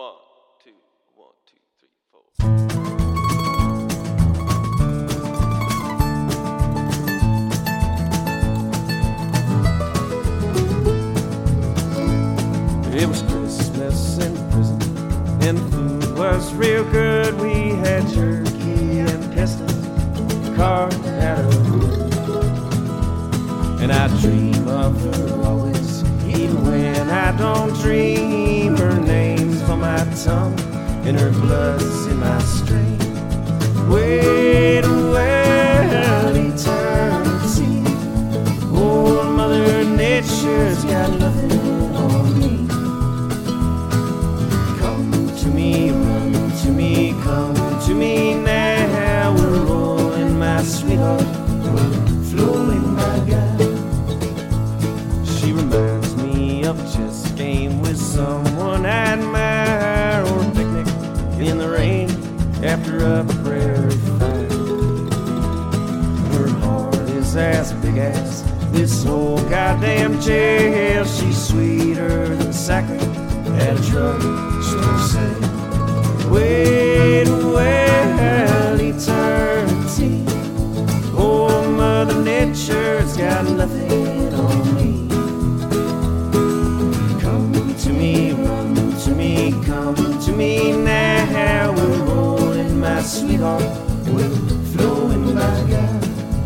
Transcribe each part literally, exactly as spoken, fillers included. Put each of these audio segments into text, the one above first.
One, two, one, two, three, four. It was Christmas in prison, and the food was real good. We had jerky and pesto, carved out of wood. And I dream of her always, even when I don't dream. Her name's on my tongue, and her blood's in my stream. Wait a well eternity. Old Mother Nature's got nothing on me. Run to me, come to me now. We're rolling, my sweetheart, we're flowing, my God. She reminds me of a chess game with someone I admire, or a picnic in the rain after a prairie fire. Her heart is as big as this whole goddamn jail. She's sweeter than saccharin at a drugstore sale. Wait a well eternity. Oh, Mother Nature's got nothing on me. Come to me, run to me, come to me now. We're rolling, my sweetheart, we're flowing, my God.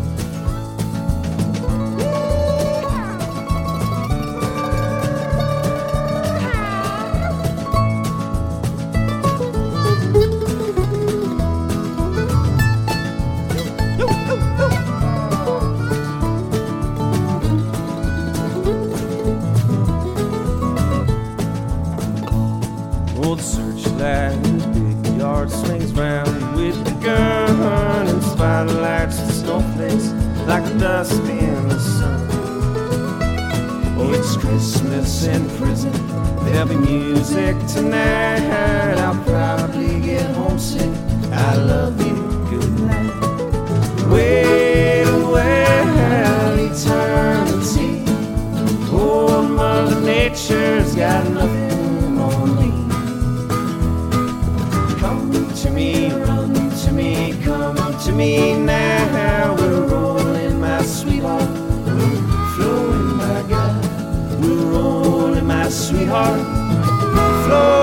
Old searchlight in the big yard swings round with the gun, and spotlights the snowflakes like the dust in the sun. Oh, it's Christmas in prison, there'll be music tonight. I'll probably get homesick, I love you, good night. Wait a well eternity. Old Mother Nature's got nothing on me. To me, run to me, come to me now. We're rolling, my sweetheart, we're flowing, my God. We're rolling, my sweetheart, we're flowing.